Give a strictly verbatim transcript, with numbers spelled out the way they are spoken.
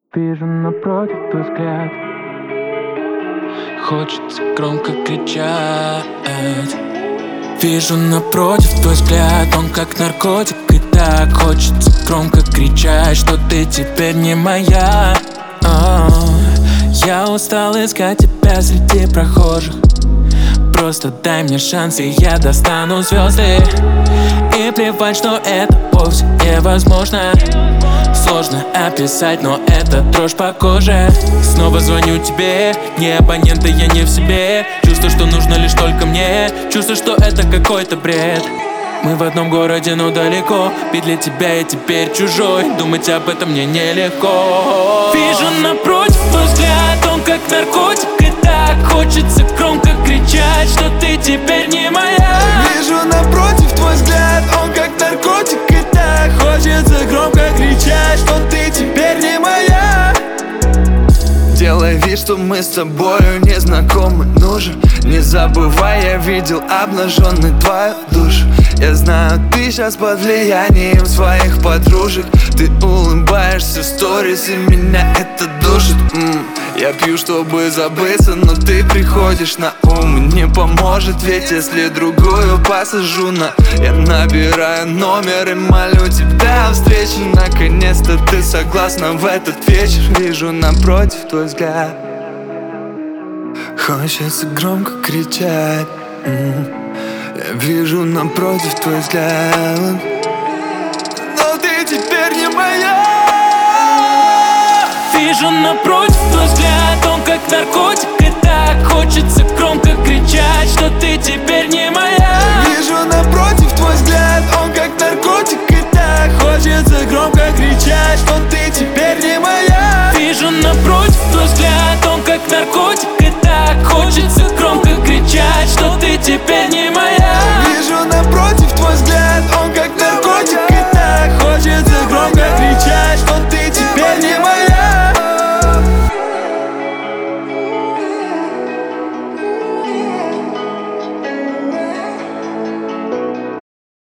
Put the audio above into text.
Вижу напротив твой взгляд, хочется громко кричать. Вижу напротив твой взгляд, он как наркотик, и так хочется громко кричать, что ты теперь не моя. О, я устал искать тебя среди прохожих. Просто дай мне шанс, и я достану звезды. И плевать, что это вовсе невозможно. Сложно описать, но это дрожь по коже. Снова звоню тебе, не абонент, и я не в себе. Чувствую, что нужно лишь только мне. Чувствую, что это какой-то бред. Мы в одном городе, но далеко. Ведь для тебя я теперь чужой. Думать об этом мне нелегко. Вижу напротив твой взгляд, он как наркотик, и так хочется громко кричать, что ты теперь не моя. Вижу напротив твой взгляд, он как наркотик, и так хочется громко кричать, что ты теперь не моя. Делай вид, что мы с тобою не знакомы, ну же, не забывай, я видел обнаженный твою душу. Я знаю, ты сейчас под влиянием своих подружек. Ты улыбаешься в сторис, и меня это душит. М-м. Я пью, чтобы забыться, но ты приходишь на ум. Не поможет, ведь если другую посажу на... Я набираю номер и молю тебя о встрече. Наконец-то ты согласна в этот вечер. Вижу напротив твой взгляд, хочется громко кричать. М-м. Я вижу напротив твой взгляд, но ты теперь не моя. Вижу напротив твой взгляд, он как наркотик, и так хочется громко кричать, что ты теперь не моя. Вижу напротив твой взгляд, он как наркотик, и так хочется громко кричать, что ты теперь не моя. Вижу напротив твой взгляд, он как наркотик,